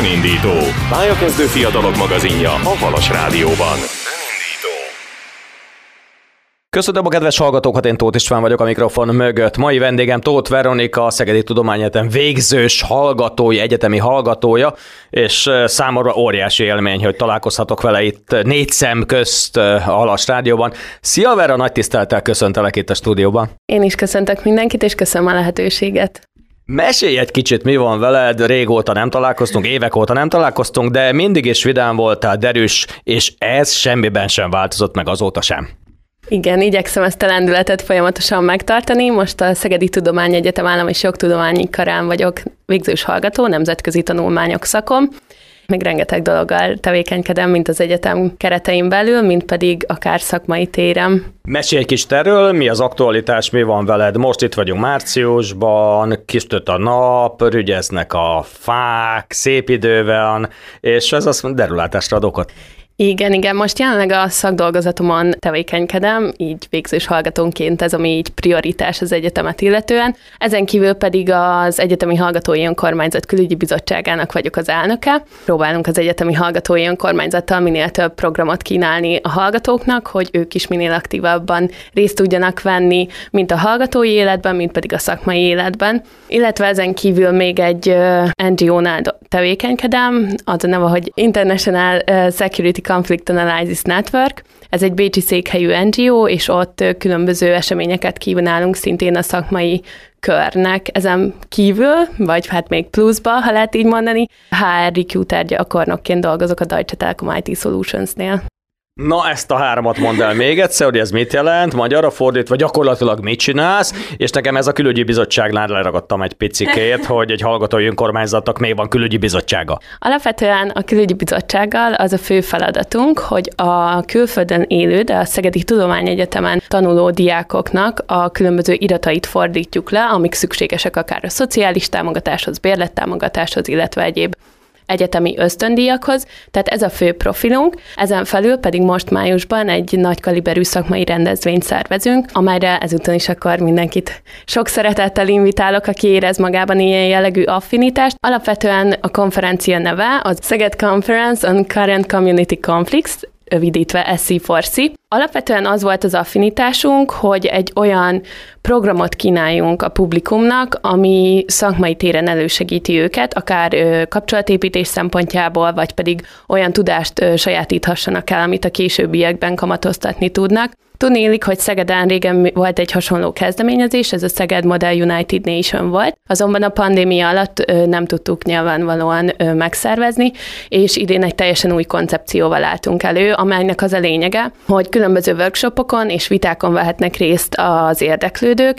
Önindító. Pályakezdő fiatalok magazinja a Halas Rádióban. Köszönöm a kedves hallgatókat, én Tóth István vagyok a mikrofon mögött. Mai vendégem Tóth Veronika, a Szegedi Tudományegyetem végzős hallgatója, egyetemi hallgatója, és számomra óriási élmény, hogy találkozhatok vele itt négy szem közt a Halas Rádióban. Szia Vera, nagy tisztelettel köszöntelek itt a stúdióban. Én is köszöntök mindenkit, és köszönöm a lehetőséget. Mesélj egy kicsit, mi van veled, régóta nem találkoztunk, évek óta nem találkoztunk, de mindig is vidám voltál, derűs, és ez semmiben sem változott meg azóta sem. Igen, igyekszem ezt a lendületet folyamatosan megtartani. Most a Szegedi Tudományegyetem Állam- és Jogtudományi Karán vagyok végzős hallgató, nemzetközi tanulmányok szakon. Még rengeteg dologgal tevékenykedem, mint az egyetem keretein belül, mint pedig akár szakmai téren. Mesélj egy kicsit erről, mi az aktualitás, mi van veled? Most itt vagyunk márciusban, kisütött a nap, rügyeznek a fák, szép idő van, és ez azt mondja, derülátásra ad okot. Igen, most jelenleg a szakdolgozatomon tevékenykedem, így végzős hallgatónként ez, ami így prioritás az egyetemet illetően. Ezen kívül pedig az Egyetemi Hallgatói Önkormányzat Külügyi Bizottságának vagyok az elnöke. Próbálunk az Egyetemi Hallgatói Önkormányzattal minél több programot kínálni a hallgatóknak, hogy ők is minél aktívabban részt tudjanak venni, mint a hallgatói életben, mint pedig a szakmai életben. Illetve ezen kívül még egy NGO-nál tevékenykedem, az a neve, hogy International Security Conflict Analysis Network. Ez egy bécsi székhelyű NGO, és ott különböző eseményeket kívánálunk szintén a szakmai körnek. Ezen kívül, vagy hát még pluszba, ha lehet így mondani, HR recruiter gyakornokként dolgozok a Deutsche Telekom IT Solutionsnél. Na, ezt a háromat mondd el még egyszer, hogy ez mit jelent, magyarra fordítva gyakorlatilag mit csinálsz, és nekem ez a külügyi bizottságnál leragadtam egy picikét, hogy egy hallgatói önkormányzatnak még van külügyi bizottsága. Alapvetően a külügyi bizottsággal az a fő feladatunk, hogy a külföldön élő, de a Szegedi Tudományegyetemen tanuló diákoknak a különböző iratait fordítjuk le, amik szükségesek akár a szociális támogatáshoz, bérlettámogatáshoz, illetve egyéb egyetemi ösztöndíjakhoz, tehát ez a fő profilunk, ezen felül pedig most májusban egy nagy kaliberű szakmai rendezvényt szervezünk, amelyre ezúton is akkor mindenkit sok szeretettel invitálok, aki érez magában ilyen jellegű affinitást. Alapvetően a konferencia neve az Szeged Conference on Current Community Conflicts, rövidítve SC4C. Alapvetően az volt az affinitásunk, hogy egy olyan programot kínáljunk a publikumnak, ami szakmai téren elősegíti őket, akár kapcsolatépítés szempontjából, vagy pedig olyan tudást sajátíthassanak el, amit a későbbiekben kamatoztatni tudnak. Tudnélik, hogy Szegeden régen volt egy hasonló kezdeményezés, ez a Szeged Model United Nation volt, azonban a pandémia alatt nem tudtuk nyilvánvalóan megszervezni, és idén egy teljesen új koncepcióval álltunk elő, amelynek az a lényege, hogy különböző workshopokon és vitákon vehetnek részt az érdeklődők,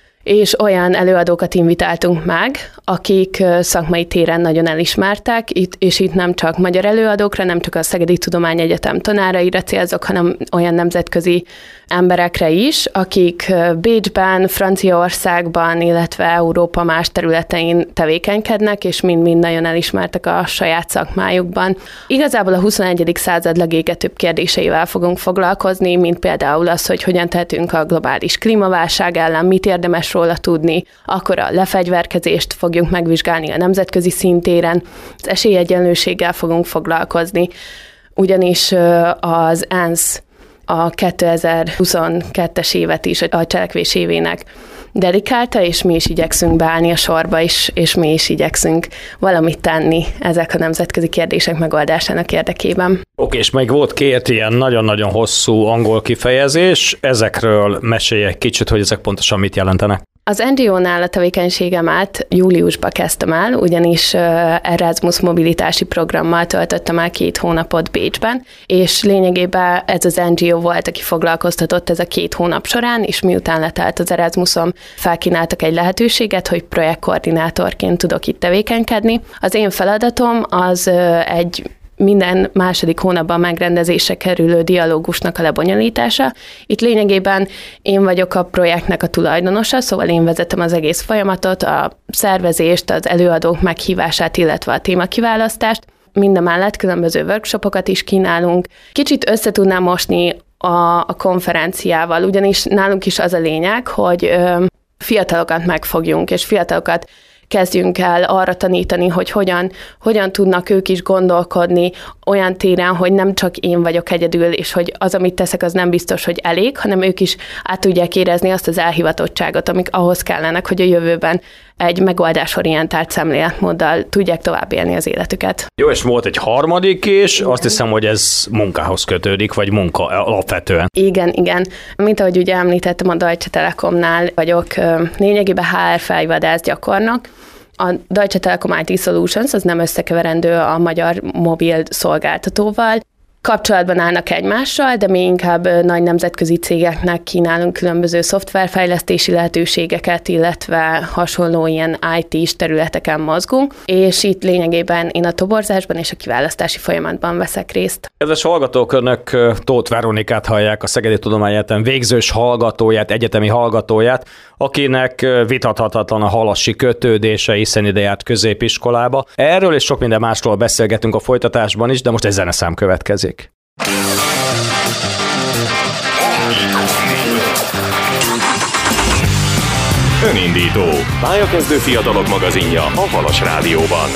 és olyan előadókat invitáltunk meg, akik szakmai téren nagyon elismertek, és itt nem csak magyar előadókra, nem csak a Szegedi Tudományegyetem tanáraira célzok, hanem olyan nemzetközi emberekre is, akik Bécsben, Franciaországban, illetve Európa más területein tevékenykednek, és mind-mind nagyon elismertek a saját szakmájukban. Igazából a 21. század legégetőbb kérdéseivel fogunk foglalkozni, mint például az, hogy hogyan tehetünk a globális klímaválság ellen, mit érdemes róla tudni, akkor a lefegyverkezést fogjuk megvizsgálni a nemzetközi szintéren, az esélyegyenlőséggel fogunk foglalkozni, ugyanis az ENSZ a 2022-es évet is a cselekvés évének dedikálta, és mi is igyekszünk beállni a sorba is, és mi is igyekszünk valamit tenni ezek a nemzetközi kérdések megoldásának érdekében. Oké, és még volt két ilyen nagyon-nagyon hosszú angol kifejezés, ezekről mesélj egy kicsit, hogy ezek pontosan mit jelentenek. Az NGO-nál a tevékenységemet júliusban kezdtem el, ugyanis Erasmus mobilitási programmal töltöttem el 2 hónapot Bécsben, és lényegében ez az NGO volt, aki foglalkoztatott ez a 2 hónap során, és miután letelt az Erasmusom, felkínáltak egy lehetőséget, hogy projektkoordinátorként tudok itt tevékenykedni. Az én feladatom az egy minden második hónapban megrendezésre kerülő dialógusnak a lebonyolítása. Itt lényegében én vagyok a projektnek a tulajdonosa, szóval én vezetem az egész folyamatot, a szervezést, az előadók meghívását, illetve a témakiválasztást. Mindemellett különböző workshopokat is kínálunk. Kicsit össze tudnám mosni a konferenciával, ugyanis nálunk is az a lényeg, hogy fiatalokat megfogjunk, és fiatalokat kezdjünk el arra tanítani, hogy hogyan tudnak ők is gondolkodni olyan téren, hogy nem csak én vagyok egyedül, és hogy az, amit teszek, az nem biztos, hogy elég, hanem ők is át tudják érezni azt az elhivatottságot, amik ahhoz kellenek, hogy a jövőben egy megoldásorientált szemléletmóddal tudják tovább élni az életüket. Jó, és volt egy harmadik is, azt hiszem, hogy ez munkához kötődik, vagy munka alapvetően. Igen. Mint ahogy ugye említettem, a Deutsche Telekomnál vagyok lényegében HR fejvadász gyakornok. A Deutsche Telekom IT Solutions az nem összekeverendő a magyar mobil szolgáltatóval. Kapcsolatban állnak egymással, de mi inkább nagy nemzetközi cégeknek kínálunk különböző szoftverfejlesztési lehetőségeket, illetve hasonló ilyen IT-s területeken mozgunk, és itt lényegében én a toborzásban és a kiválasztási folyamatban veszek részt. Kedves hallgatók, önök Tóth Veronikát hallják, a Szegedi Tudományegyetem végzős hallgatóját, egyetemi hallgatóját, akinek vitathatatlan a halassi kötődése, hiszen ide járt középiskolába. Erről és sok minden másról beszélgetünk a folytatásban is, de most egy zeneszám következik. Önindító. Pályakezdő fiatalok magazinja a Halas Rádióban.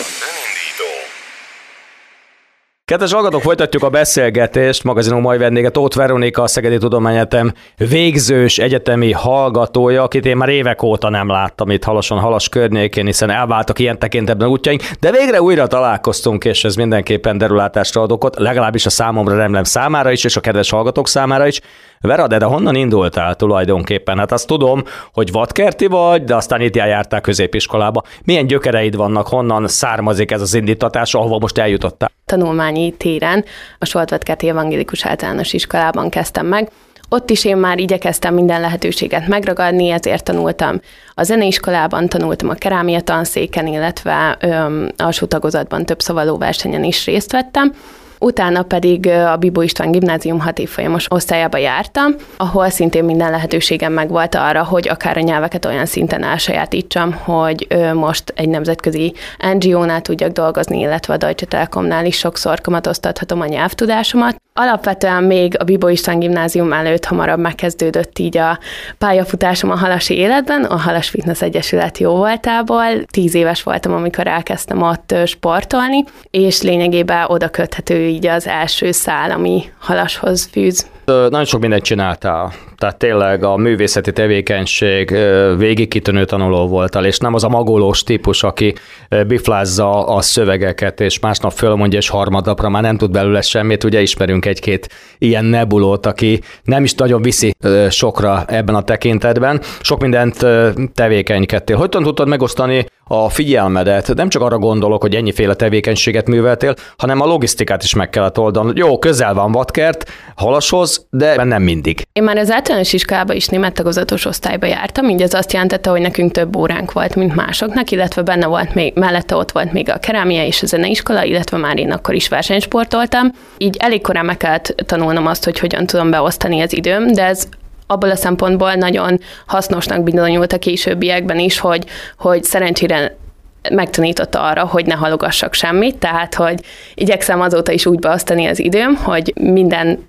Kedves hallgatók, folytatjuk a beszélgetést. Magazinunk mai vendége Tóth Veronika, a Szegedi Tudományegyetem végzős egyetemi hallgatója, akit én már évek óta nem láttam itt Halas környékén, hiszen elváltak ilyen tekintetben útjaink, de végre újra találkoztunk, és ez mindenképpen derülátásra ad okot, legalábbis a számomra remélem számára is, és a kedves hallgatók számára is. Vera, de honnan indultál tulajdonképpen? Hát azt tudom, hogy vadkerti vagy, de aztán itt jártál középiskolába. Milyen gyökereid vannak, honnan származik ez az indítatás, ahova most eljutottál? Tanulmányi téren a Soltvedkerti Evangélikus Általános Iskolában kezdtem meg. Ott is én már igyekeztem minden lehetőséget megragadni, ezért tanultam a zeneiskolában, tanultam a kerámia tanszéken, illetve alsó tagozatban több szavaló versenyen is részt vettem. Utána pedig a Bibó István Gimnázium 6 évfolyamos osztályába jártam, ahol szintén minden lehetőségem megvolt arra, hogy akár a nyelveket olyan szinten elsajátítsam, hogy most egy nemzetközi NGO-nál tudjak dolgozni, illetve a Deutsche Telekomnál is sokszor kamatoztathatom a nyelvtudásomat. Alapvetően még a Bibó István Gimnázium előtt hamarabb megkezdődött így a pályafutásom a halasi életben, a Halas Fitness Egyesület jóvoltából. 10 éves voltam, amikor elkezdtem ott sportolni, és lényegében oda köthető így az első szál, ami Halashoz fűz. Nagyon sok mindent csináltál, tehát tényleg a művészeti tevékenység végig kitűnő tanuló voltál, és nem az a magolós típus, aki biflázza a szövegeket, és másnap fölmondja, és harmadnapra már nem tud belőle semmit. Ugye ismerünk egy-két ilyen nebulót, aki nem is nagyon viszi sokra ebben a tekintetben. Sok mindent tevékenykedtél. Hogyan tudtad megosztani a figyelmedet? Nem csak arra gondolok, hogy ennyiféle tevékenységet műveltél, hanem a logisztikát is meg kellett oldanod. Jó, közel van Vadkert Halashoz, de nem mindig. Én már az általános iskolában is német tagozatos osztályba jártam, így ez azt jelentette, hogy nekünk több óránk volt, mint másoknak, illetve benne volt még, mellette ott volt még a kerámia és a zeneiskola, illetve már én akkor is versenysportoltam. Így elég korán meg kellett tanulnom azt, hogy hogyan tudom beosztani az időm, de ez abból a szempontból nagyon hasznosnak bizonyult a későbbiekben is, hogy szerencsére megtanította arra, hogy ne halogassak semmit, tehát hogy igyekszem azóta is úgy beosztani az időm, hogy minden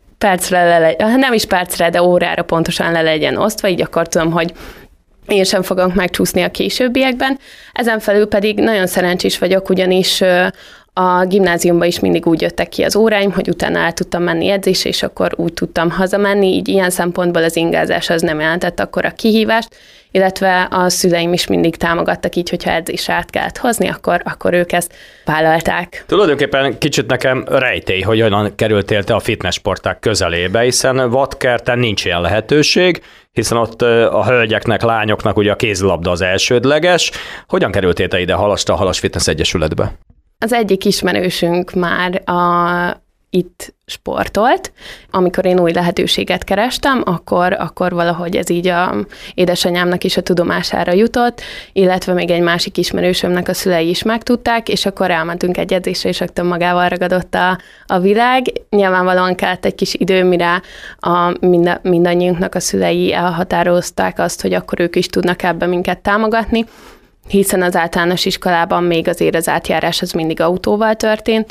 percre, nem is percre, de órára pontosan le legyen osztva, így akkor tudom, hogy én sem fogok megcsúszni a későbbiekben. Ezen felül pedig nagyon szerencsés vagyok, ugyanis a gimnáziumban is mindig úgy jöttek ki az óráim, hogy utána el tudtam menni edzésre, és akkor úgy tudtam hazamenni, így ilyen szempontból az ingázás az nem jelentett akkor a kihívást, illetve a szüleim is mindig támogattak így, hogyha edzésre át kellett hozni, akkor ők ezt vállalták. Tulajdonképpen kicsit nekem rejtély, hogy olyan kerültél te a fitnessporták közelébe, hiszen Vadkerten nincs ilyen lehetőség, hiszen ott a hölgyeknek, lányoknak ugye a kézilabda az elsődleges. Hogyan kerültél te ide Halasra, a Halas Fitness Egyesületbe? Az egyik ismerősünk már itt sportolt. Amikor én új lehetőséget kerestem, akkor valahogy ez így a édesanyámnak is a tudomására jutott, illetve még egy másik ismerősömnek a szülei is megtudták, és akkor elmentünk egy edzésre, és rögtön magával ragadott a világ. Nyilvánvalóan kellett egy kis idő, mire mindannyiunknak a szülei elhatározták azt, hogy akkor ők is tudnak ebben minket támogatni, hiszen az általános iskolában még azért az átjárás az mindig autóval történt,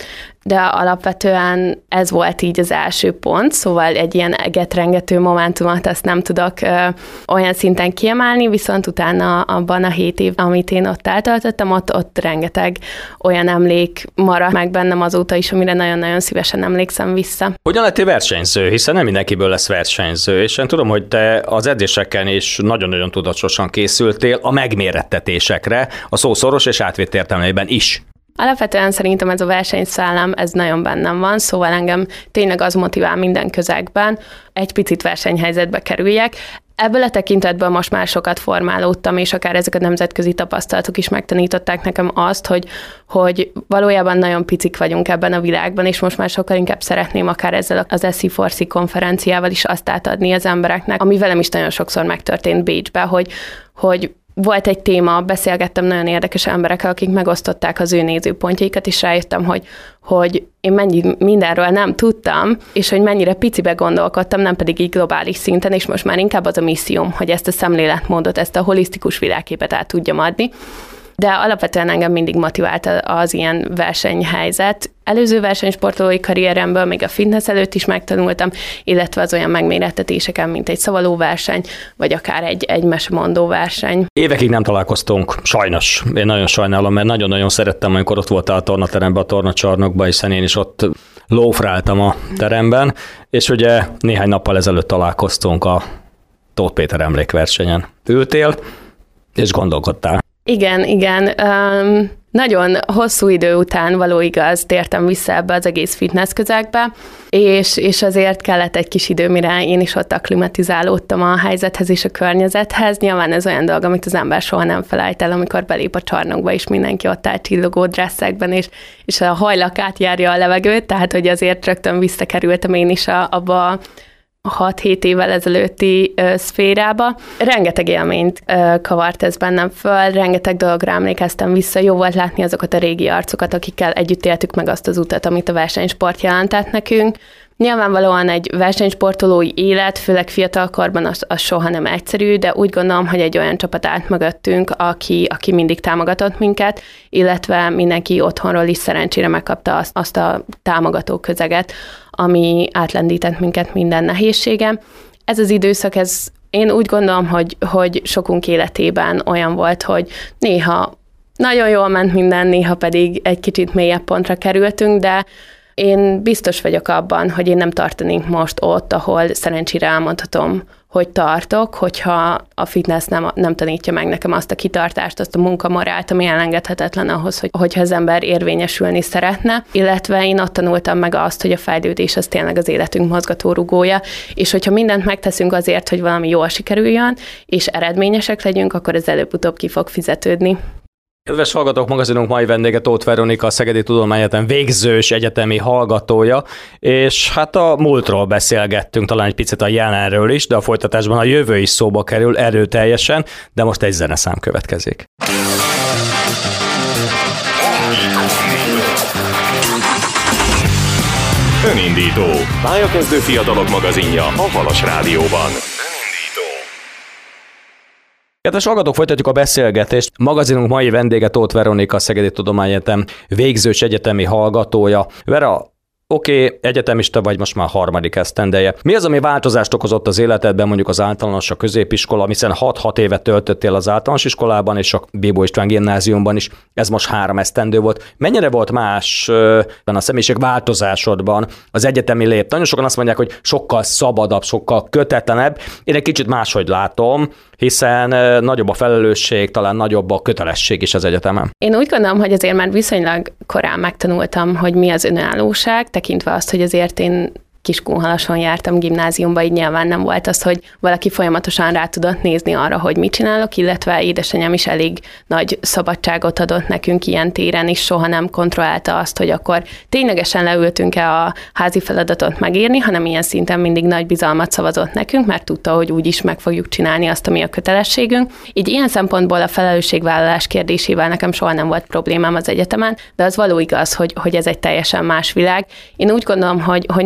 de alapvetően ez volt így az első pont, szóval egy ilyen egetrengető momentumot azt nem tudok olyan szinten kiemelni, viszont utána abban a 7 év, amit én ott eltöltöttem, ott rengeteg olyan emlék maradt meg bennem azóta is, amire nagyon-nagyon szívesen emlékszem vissza. Hogyan lettél versenyző? Hiszen nem mindenkiből lesz versenyző, és én tudom, hogy te az edzéseken is nagyon-nagyon tudatosan készültél a megmérettetésekre, a szó szoros és átvitt értelmében is. Alapvetően szerintem ez a versenyszellem, ez nagyon bennem van, szóval engem tényleg az motivál minden közegben, egy picit versenyhelyzetbe kerüljek. Ebből a tekintetből most már sokat formálódtam, és akár ezek a nemzetközi tapasztalatok is megtanították nekem azt, hogy valójában nagyon picik vagyunk ebben a világban, és most már sokkal inkább szeretném akár ezzel az SC4C konferenciával is azt átadni az embereknek, ami velem is nagyon sokszor megtörtént Bécsben, hogy volt egy téma, beszélgettem nagyon érdekes emberekkel, akik megosztották az ő nézőpontjaikat, és rájöttem, hogy én mennyi mindenről nem tudtam, és hogy mennyire picibe gondolkodtam, nem pedig így globális szinten, és most már inkább az a misszióm, hogy ezt a szemléletmódot, ezt a holisztikus világképet át tudjam adni. De alapvetően engem mindig motivált az ilyen versenyhelyzet. Előző versenysportolói karrieremből még a fitness előtt is megtanultam, illetve az olyan megmérettetéseken, mint egy szavalóverseny, vagy akár egy mesemondó verseny. Évekig nem találkoztunk, sajnos. Én nagyon sajnálom, mert nagyon-nagyon szerettem, amikor ott voltál a tornateremben, a tornacsarnokban, hiszen én is ott lófráltam a teremben, és ugye néhány nappal ezelőtt találkoztunk a Tóth Péter emlékversenyen. Ültél, és gondolkodtál. Igen. Nagyon hosszú idő után, való igaz, tértem vissza ebbe az egész fitness közegbe, és azért kellett egy kis idő, mire én is ott akklimatizálódtam a helyzethez és a környezethez. Nyilván ez olyan dolog, amit az ember soha nem felejt el, amikor belép a csarnokba, és mindenki ott áll csillogó dresszekben, és a hajlakát járja a levegőt, tehát hogy azért rögtön visszakerültem én is abba 6-7 évvel ezelőtti szférába. Rengeteg élményt kavart ez bennem föl, rengeteg dologra emlékeztem vissza, jó volt látni azokat a régi arcokat, akikkel együtt éltük meg azt az utat, amit a versenysport jelentett nekünk. Nyilvánvalóan egy versenysportolói élet, főleg fiatalkorban az soha nem egyszerű, de úgy gondolom, hogy egy olyan csapat állt mögöttünk, aki mindig támogatott minket, illetve mindenki otthonról is szerencsére megkapta azt a támogató közeget, ami átlendített minket minden nehézségem. Ez az időszak, én úgy gondolom, hogy sokunk életében olyan volt, hogy néha nagyon jól ment minden, néha pedig egy kicsit mélyebb pontra kerültünk, de én biztos vagyok abban, hogy én nem tartanék most ott, ahol szerencsére elmondhatom, hogy tartok, hogyha a fitness nem tanítja meg nekem azt a kitartást, azt a munkamorált, ami elengedhetetlen ahhoz, hogyha az ember érvényesülni szeretne, illetve én ott tanultam meg azt, hogy a fejlődés az tényleg az életünk mozgatórugója, és hogyha mindent megteszünk azért, hogy valami jól sikerüljön, és eredményesek legyünk, akkor ez előbb-utóbb ki fog fizetődni. Kedves hallgatók, magazinunk mai vendége Tóth Veronika, a Szegedi Tudományegyetem végzős egyetemi hallgatója, és hát a múltról beszélgettünk, talán egy picit a jelenről is, de a folytatásban a jövő is szóba kerül erőteljesen, de most egy zeneszám következik. Önindító. Pályakezdő fiatalok magazinja a Halas Rádióban. Kedves hallgatók, folytatjuk a beszélgetést. Magazinunk mai vendége Tóth Veronika, a Szegedi Tudományegyetem végzős egyetemi hallgatója. Vera, oké, egyetemista vagy, most már harmadik esztendeje. Mi az, ami változást okozott az életedben, mondjuk az általános, a középiskola, hiszen 6 évet töltöttél az általános iskolában, és a Bibó István gimnáziumban is, ez most 3 esztendő volt. Mennyire volt más a személyiség változásodban az egyetemi lép? Nagyon sokan azt mondják, hogy sokkal szabadabb, sokkal kötetlenebb. Én egy kicsit máshogy látom, hiszen nagyobb a felelősség, talán nagyobb a kötelesség is az egyetemen. Én úgy gondolom, hogy azért már viszonylag korán megtanultam, hogy mi az önállóság, tekintve azt, hogy azért én Kiskunhalason jártam gimnáziumba, így nyilván nem volt az, hogy valaki folyamatosan rá tudott nézni arra, hogy mit csinálok, illetve édesanyám is elég nagy szabadságot adott nekünk ilyen téren, és soha nem kontrollálta azt, hogy akkor ténylegesen leültünk-e a házi feladatot megírni, hanem ilyen szinten mindig nagy bizalmat szavazott nekünk, mert tudta, hogy úgyis meg fogjuk csinálni azt, ami a kötelességünk. Így ilyen szempontból a felelősségvállalás kérdésével nekem soha nem volt problémám az egyetemen, de az való igaz, hogy ez egy teljesen más világ. Én úgy gondolom, hogy nagyon-nagyon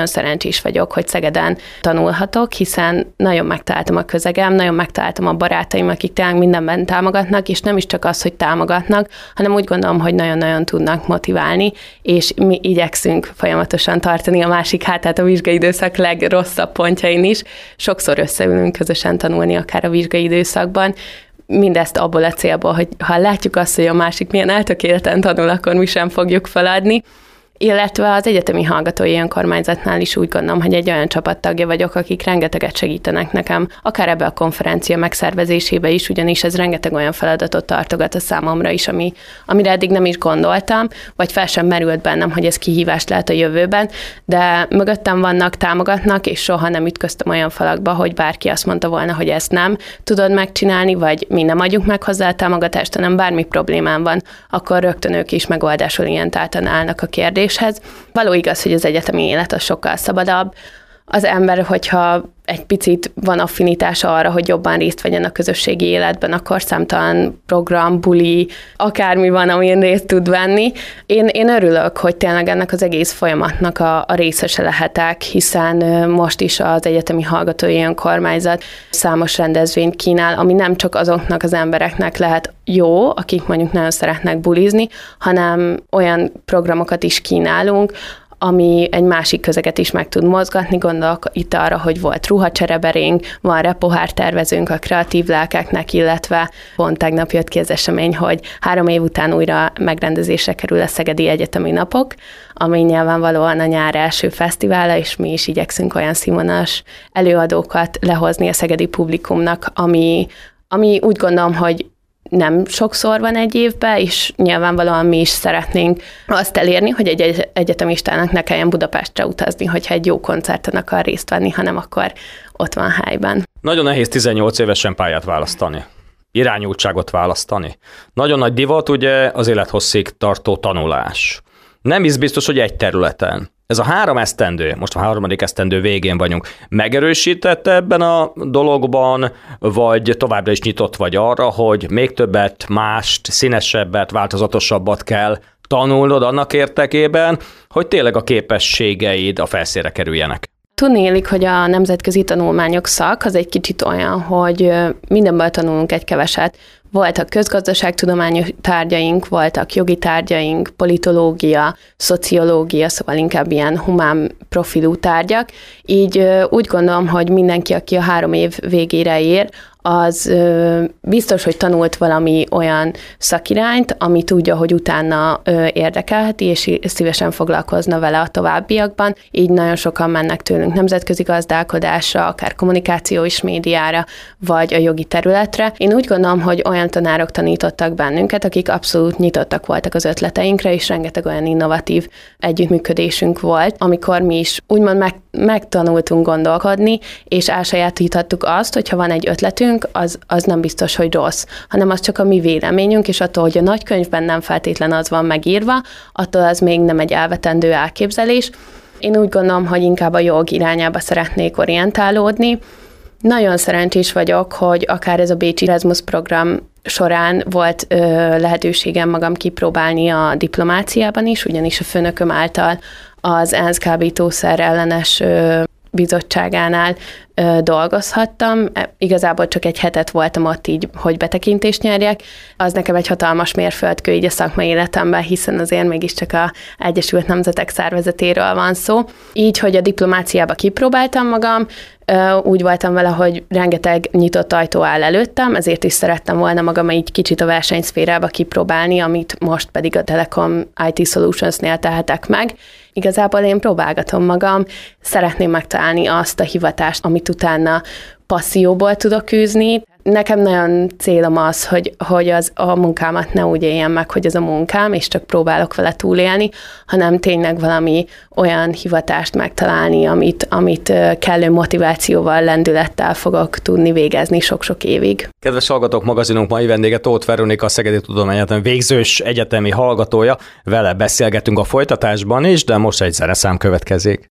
nagyon szerencsés vagyok, hogy Szegeden tanulhatok, hiszen nagyon megtaláltam a közegem, nagyon megtaláltam a barátaim, akik tényleg mindenben támogatnak, és nem is csak az, hogy támogatnak, hanem úgy gondolom, hogy nagyon-nagyon tudnak motiválni, és mi igyekszünk folyamatosan tartani a másik hátát a vizsgai időszak legrosszabb pontjain is. Sokszor összeülünk közösen tanulni, akár a vizsgai időszakban, mindezt abból a célból, hogy ha látjuk azt, hogy a másik milyen eltökéleten tanul, akkor mi sem fogjuk feladni. Illetve az egyetemi hallgatói önkormányzatnál is úgy gondolom, hogy egy olyan csapattagja vagyok, akik rengeteget segítenek nekem, akár ebbe a konferencia megszervezésébe is, ugyanis ez rengeteg olyan feladatot tartogat a számomra is, amire eddig nem is gondoltam, vagy fel sem merült bennem, hogy ez kihívás lehet a jövőben, de mögöttem vannak, támogatnak, és soha nem ütköztem olyan falakba, hogy bárki azt mondta volna, hogy ezt nem tudod megcsinálni, vagy mi nem adjuk meg hozzá a támogatást, hanem bármi problémám van, akkor rögtön ők is megoldásorientáltan állnak a kérdéshez. Való igaz, hogy az egyetemi élet az sokkal szabadabb. Az ember, hogyha egy picit van affinitása arra, hogy jobban részt vegyen a közösségi életben, akkor számtalan program, buli, akármi van, amin részt tud venni. Én örülök, hogy tényleg ennek az egész folyamatnak a részese lehetek, hiszen most is az egyetemi hallgatói önkormányzat számos rendezvényt kínál, ami nem csak azoknak az embereknek lehet jó, akik mondjuk nagyon szeretnek bulizni, hanem olyan programokat is kínálunk, ami egy másik közeget is meg tud mozgatni. Gondolok itt arra, hogy volt ruhacsereberénk, van repohár tervezőnk a kreatív lelkeknek, illetve pont tegnap jött ki az esemény, hogy 3 év után újra megrendezésre kerül a Szegedi Egyetemi Napok, ami nyilvánvalóan a nyár első fesztivála, és mi is igyekszünk olyan színvonalas előadókat lehozni a szegedi publikumnak, ami úgy gondolom, hogy nem sokszor van egy évben, és nyilvánvalóan mi is szeretnénk azt elérni, hogy egy egyetemistának ne kelljen Budapestre utazni, hogyha egy jó koncerten akar részt venni, hanem akkor ott van helyben. Nagyon nehéz 18 évesen pályát választani, irányultságot választani. Nagyon nagy divat ugye az élethosszig tartó tanulás. Nem is biztos, hogy egy területen. Ez a 3 esztendő, most a 3. esztendő végén vagyunk, megerősítette ebben a dologban, vagy továbbra is nyitott vagy arra, hogy még többet, mást, színesebbet, változatosabbat kell tanulnod annak érdekében, hogy tényleg a képességeid a felszínre kerüljenek? Tudnélik, hogy a nemzetközi tanulmányok szak az egy kicsit olyan, hogy mindenből tanulunk egy keveset. Voltak közgazdaságtudományos tárgyaink, voltak jogi tárgyaink, politológia, szociológia, szóval inkább ilyen humán profilú tárgyak. Így úgy gondolom, hogy mindenki, aki a 3 év végére ér, az biztos, hogy tanult valami olyan szakirányt, ami tudja, hogy utána érdekelheti, és szívesen foglalkozna vele a továbbiakban. Így nagyon sokan mennek tőlünk nemzetközi gazdálkodásra, akár kommunikáció és médiára, vagy a jogi területre. Én úgy gondolom, hogy olyan tanárok tanítottak bennünket, akik abszolút nyitottak voltak az ötleteinkre, és rengeteg olyan innovatív együttműködésünk volt, amikor mi is úgymond megtanultunk gondolkodni, és elsajátíthattuk azt, hogyha van egy ötletünk, az nem biztos, hogy rossz, hanem az csak a mi véleményünk, és attól, hogy a nagykönyvben nem feltétlen az van megírva, attól az még nem egy elvetendő elképzelés. Én úgy gondolom, hogy inkább a jog irányába szeretnék orientálódni. Nagyon szerencsés vagyok, hogy akár ez a bécsi Erasmus program során volt lehetőségem magam kipróbálni a diplomáciában is, ugyanis a főnököm által az ENSZ kábítószer ellenes bizottságánál dolgozhattam. Igazából csak egy hetet voltam ott így, hogy betekintést nyerjek. Az nekem egy hatalmas mérföldkő így a szakmai életemben, hiszen azért mégiscsak az Egyesült Nemzetek Szervezetéről van szó. Így, hogy a diplomáciába kipróbáltam magam, úgy voltam vele, hogy rengeteg nyitott ajtó áll előttem, ezért is szerettem volna magam így kicsit a versenyszférába kipróbálni, amit most pedig a Telekom IT Solutions-nél tehetek meg. Igazából én próbálgatom magam, szeretném megtalálni azt a hivatást, amit utána passzióból tudok űzni. Nekem nagyon célom az, hogy a munkámat ne úgy éljem meg, hogy ez a munkám, és csak próbálok vele túlélni, hanem tényleg valami olyan hivatást megtalálni, amit kellő motivációval, lendülettel fogok tudni végezni sok-sok évig. Kedves hallgatók, magazinunk mai vendége Tóth Veronika, a Szegedi Tudományegyetem végzős egyetemi hallgatója. Vele beszélgetünk a folytatásban is, de most egy zeneszám következik.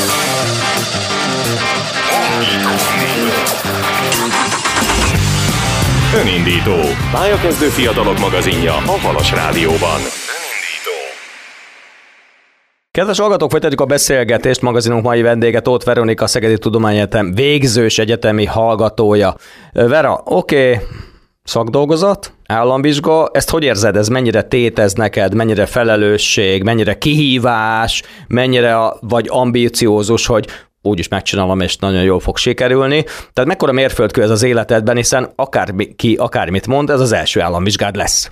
Önindító. Pályakezdő fiatalok magazinja a Halas Rádióban. Kedves hallgatók, folytatjuk a beszélgetést. Magazinunk mai vendége Tóth Veronika, Szegedi Tudományegyetem végzős egyetemi hallgatója. Vera, oké, szakdolgozat, államvizsga, ezt hogy érzed? Ez mennyire tétez neked, mennyire felelősség, mennyire kihívás, mennyire vagy ambíciózus, hogy úgyis megcsinálom, és nagyon jól fog sikerülni. Tehát mekkora mérföldkő ez az életedben, hiszen akárki akármit mond, ez az első államvizsgád lesz.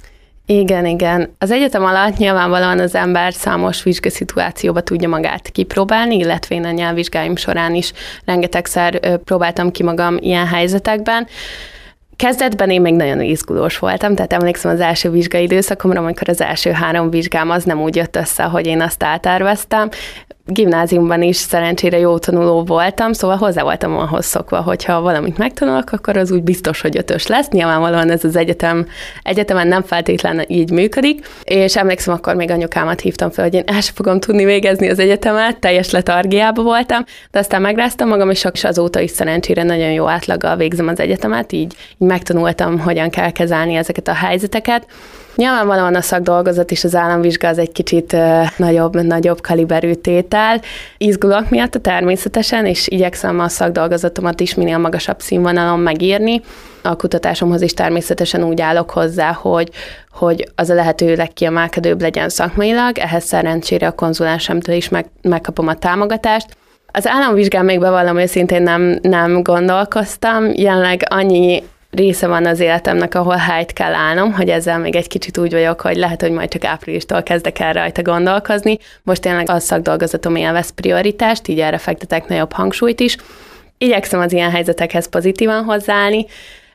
Igen. Az egyetem alatt nyilvánvalóan az ember számos vizsgaszituációba tudja magát kipróbálni, illetve én a nyelvvizsgáim során is rengetegszer próbáltam ki magam ilyen helyzetekben. Kezdetben én még nagyon izgulós voltam, tehát emlékszem az első vizsgai időszakomra, amikor az első 3 vizsgám az nem úgy jött össze, hogy én azt elterveztem. Gimnáziumban is szerencsére jó tanuló voltam, szóval hozzá voltam ahhoz szokva, hogyha valamit megtanulok, akkor az úgy biztos, hogy 5-ös lesz. Nyilvánvalóan ez az egyetemen nem feltétlenül így működik, és emlékszem, akkor még anyukámat hívtam fel, hogy én el sem fogom tudni végezni az egyetemet, teljes letargiába voltam, de aztán megráztam magam, és azóta is szerencsére nagyon jó átlaggal végzem az egyetemet, így megtanultam, hogyan kell kezelni ezeket a helyzeteket. Nyilvánvalóan a szakdolgozat és az államvizsga az egy kicsit nagyobb kaliberű tétel. Izgulok miatt természetesen, és igyekszem a szakdolgozatomat is minél magasabb színvonalon megírni. A kutatásomhoz is természetesen úgy állok hozzá, hogy az a lehető legkiemelkedőbb legyen szakmailag, ehhez szerencsére a konzulensemtől is megkapom a támogatást. Az államvizsgán még bevallom őszintén nem gondolkoztam, jelenleg annyi része van az életemnek, ahol helyt kell állnom, hogy ezzel még egy kicsit úgy vagyok, hogy lehet, hogy majd csak áprilistól kezdek el rajta gondolkozni. Most tényleg a szakdolgozatom élvez prioritást, így erre fektetek nagyobb hangsúlyt is. Igyekszem az ilyen helyzetekhez pozitívan hozzáállni.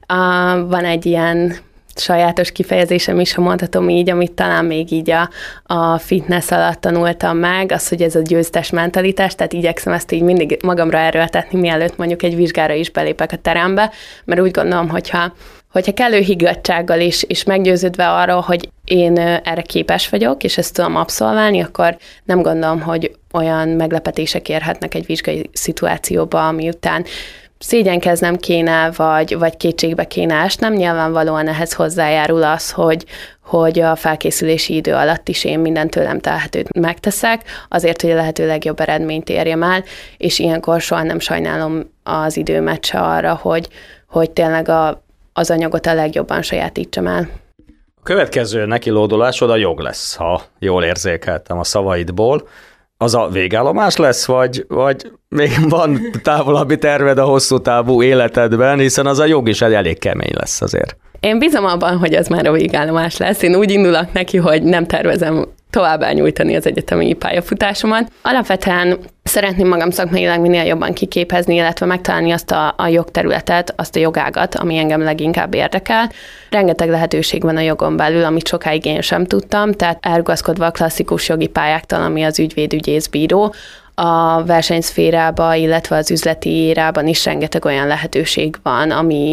Van egy ilyen sajátos kifejezésem is, ha mondhatom így, amit talán még így a fitness alatt tanultam meg, az, hogy ez a győztes mentalitás, tehát igyekszem ezt így mindig magamra erőltetni, mielőtt mondjuk egy vizsgára is belépek a terembe, mert úgy gondolom, hogyha kellő higgadtsággal és meggyőződve arról, hogy én erre képes vagyok, és ezt tudom abszolválni, akkor nem gondolom, hogy olyan meglepetések érhetnek egy vizsgai szituációba, ami után szégyenkeznem kéne, vagy kétségbe kéne esnem. Nyilvánvalóan ehhez hozzájárul az, hogy a felkészülési idő alatt is én mindent tőlem telhetőt megteszek, azért, hogy a lehető legjobb eredményt érjem el, és ilyenkor soha nem sajnálom az időmet se arra, hogy tényleg az anyagot a legjobban sajátítsam el. A következő nekilódulásod a jog lesz, ha jól érzékeltem a szavaidból. Az a végállomás lesz, vagy még van távolabbi terved a hosszú távú életedben, hiszen az a jog is elég kemény lesz azért. Én bízom abban, hogy az már a végállomás lesz. Én úgy indulok neki, hogy nem tervezem tovább elnyújtani az egyetemi pályafutásomat. Alapvetően szeretném magam szakmailag minél jobban kiképezni, illetve megtalálni azt a jogterületet, azt a jogágat, ami engem leginkább érdekel. Rengeteg lehetőség van a jogon belül, amit sokáig én sem tudtam, tehát elrugaszkodva a klasszikus jogi pályáktól, ami az ügyvéd, ügyész, bíró, a versenyszférában, illetve az üzleti érában is rengeteg olyan lehetőség van,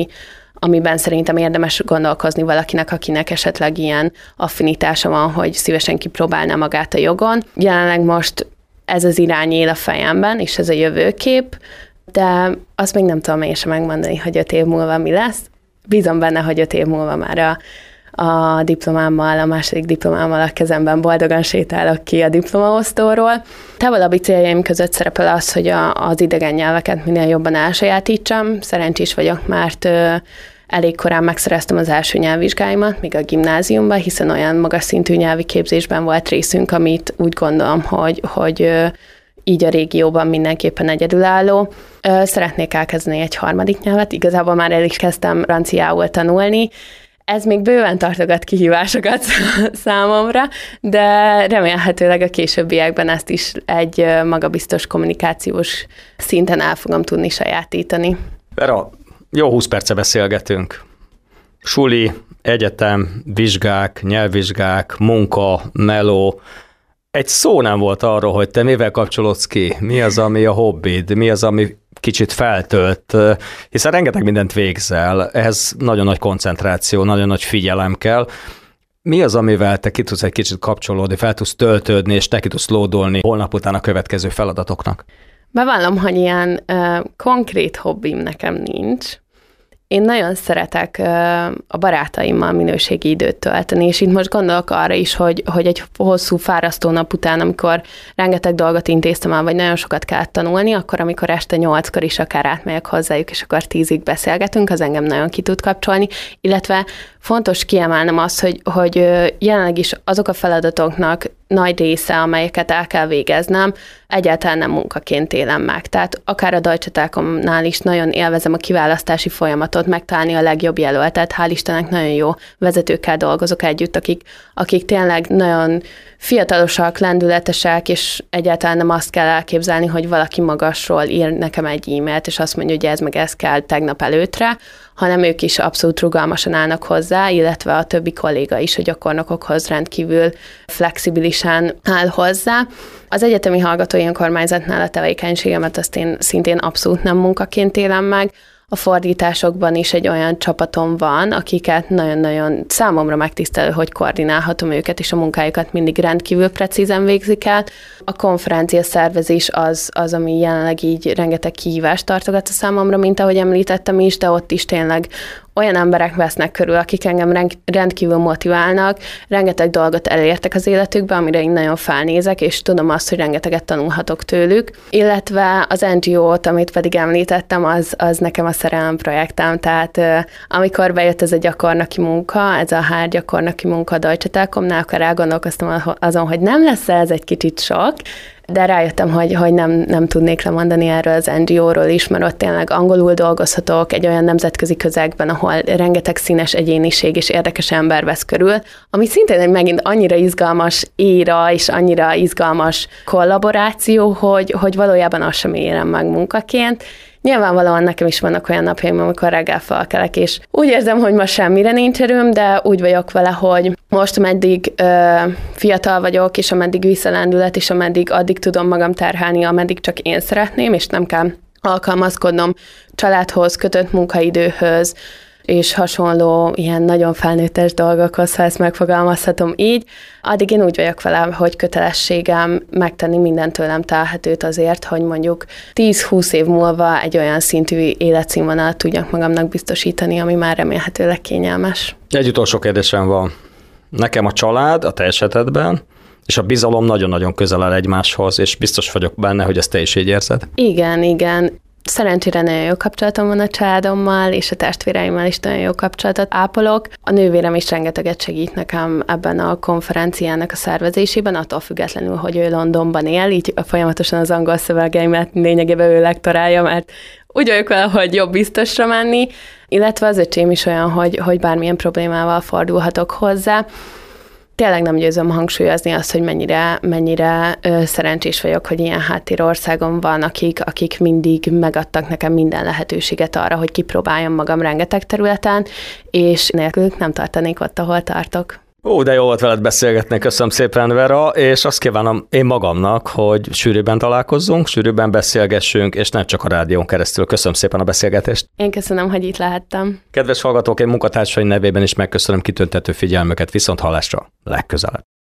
amiben szerintem érdemes gondolkozni valakinek, akinek esetleg ilyen affinitása van, hogy szívesen kipróbálná magát a jogon. Jelenleg most ez az irány él a fejemben, és ez a jövőkép, de azt még nem tudom én sem megmondani, hogy 5 év múlva mi lesz. Bízom benne, hogy 5 év múlva már a diplomámmal, a második diplomámmal a kezemben boldogan sétálok ki a diplomaosztóról. Távolabbi céljaim között szerepel az, hogy az idegen nyelveket minél jobban elsajátítsam. Szerencsés vagyok, mert elég korán megszereztem az első nyelvvizsgáimat, még a gimnáziumban, hiszen olyan magas szintű nyelvi képzésben volt részünk, amit úgy gondolom, hogy így a régióban mindenképpen egyedülálló. Szeretnék elkezdeni egy harmadik nyelvet, igazából már el is kezdtem franciául tanulni. Ez még bőven tartogat kihívásokat számomra, de remélhetőleg a későbbiekben ezt is egy magabiztos kommunikációs szinten el fogom tudni sajátítani. Vera, jó 20 perce beszélgetünk. Suli, egyetem, vizsgák, nyelvvizsgák, munka, meló. Egy szó nem volt arról, hogy te mivel kapcsolódsz ki, mi az, ami a hobbid, mi az, ami kicsit feltölt, hiszen rengeteg mindent végzel, ehhez nagyon nagy koncentráció, nagyon nagy figyelem kell. Mi az, amivel te ki tudsz egy kicsit kapcsolódni, fel tudsz töltődni, és te ki tudsz lódolni holnap után a következő feladatoknak? Bevallom, hogy ilyen konkrét hobbim nekem nincs. Én nagyon szeretek a barátaimmal minőségi időt tölteni, és itt most gondolok arra is, hogy egy hosszú, fárasztó nap után, amikor rengeteg dolgot intéztem el, vagy nagyon sokat kellett tanulni, akkor amikor este 8-kor is akár átmegyek hozzájuk, és akkor 10-ig beszélgetünk, az engem nagyon ki tud kapcsolni, illetve fontos kiemelnem azt, hogy jelenleg is azok a feladatoknak nagy része, amelyeket el kell végeznem, egyáltalán nem munkaként élem meg. Tehát akár a Deutsche Telekomnál is nagyon élvezem a kiválasztási folyamatot, megtalálni a legjobb jelöltet. Hál' Istennek nagyon jó vezetőkkel dolgozok együtt, akik tényleg nagyon fiatalosak, lendületesek, és egyáltalán nem azt kell elképzelni, hogy valaki magasról ír nekem egy e-mailt, és azt mondja, hogy ez meg ez kell tegnap előtre, hanem ők is abszolút rugalmasan állnak hozzá, illetve a többi kolléga is, a gyakornokokhoz rendkívül flexibilisen áll hozzá. Az egyetemi hallgatói önkormányzatnál a tevékenységemet azt én szintén abszolút nem munkaként élem meg. A fordításokban is egy olyan csapatom van, akiket nagyon-nagyon számomra megtisztelő, hogy koordinálhatom őket, és a munkájukat mindig rendkívül precízen végzik el. A konferencia szervezés az, ami jelenleg így rengeteg kihívást tartogat a számomra, mint ahogy említettem is, de ott is tényleg olyan emberek vesznek körül, akik engem rendkívül motiválnak, rengeteg dolgot elértek az életükbe, amire én nagyon felnézek, és tudom azt, hogy rengeteget tanulhatok tőlük. Illetve az NGO-t, amit pedig említettem, az nekem a szerelem projektem, tehát amikor bejött ez a gyakornoki munka, ez a HR gyakornoki munka a Deutsche Telekomnál, akkor elgondolkoztam azon, hogy nem lesz ez egy kicsit sok, de rájöttem, hogy nem tudnék lemondani erről az NGO-ról is, mert ott tényleg angolul dolgozhatok egy olyan nemzetközi közegben, ahol rengeteg színes egyéniség és érdekes ember vesz körül, ami szintén megint annyira izgalmas éra és annyira izgalmas kollaboráció, hogy valójában azt sem érem meg munkaként. Nyilvánvalóan nekem is vannak olyan napjaim, amikor reggel felkelek, és úgy érzem, hogy ma semmire nincs erőm, de úgy vagyok vele, hogy most, ameddig fiatal vagyok, és ameddig visszalendület, és addig tudom magam terhelni, ameddig csak én szeretném, és nem kell alkalmazkodnom családhoz, kötött munkaidőhöz, és hasonló ilyen nagyon felnőttes dolgokhoz, ha ezt megfogalmazhatom így, addig én úgy vagyok vele, hogy kötelességem megtenni mindent tőlem telhetőt azért, hogy mondjuk 10-20 év múlva egy olyan szintű életszínvonalat tudjak magamnak biztosítani, ami már remélhetőleg kényelmes. Egy utolsó kérdésem van. Nekem a család a te esetedben, és a bizalom nagyon-nagyon közel áll egymáshoz, és biztos vagyok benne, hogy ezt te is így érzed. Igen. Szerencsére nagyon jó kapcsolatom van a családommal, és a testvéreimmel is nagyon jó kapcsolatot ápolok. A nővérem is rengeteget segít nekem ebben a konferenciának a szervezésében, attól függetlenül, hogy ő Londonban él, így folyamatosan az angol szövegeimet lényegében ő lektorálja, mert úgy vagyok vele, hogy jobb biztosra menni, illetve az öcsém is olyan, hogy bármilyen problémával fordulhatok hozzá. Tényleg nem győzöm hangsúlyozni azt, hogy mennyire szerencsés vagyok, hogy ilyen háttérországom van, akik mindig megadtak nekem minden lehetőséget arra, hogy kipróbáljam magam rengeteg területen, és nélkülük nem tartanék ott, ahol tartok. Ó, de jó volt veled beszélgetni, köszönöm szépen, Vera, és azt kívánom én magamnak, hogy sűrűbben találkozzunk, sűrűbben beszélgessünk, és nem csak a rádión keresztül. Köszönöm szépen a beszélgetést. Én köszönöm, hogy itt lehettem. Kedves hallgatók, én munkatársaim nevében is megköszönöm kitüntető figyelmüket, viszont hallásra legközelebb.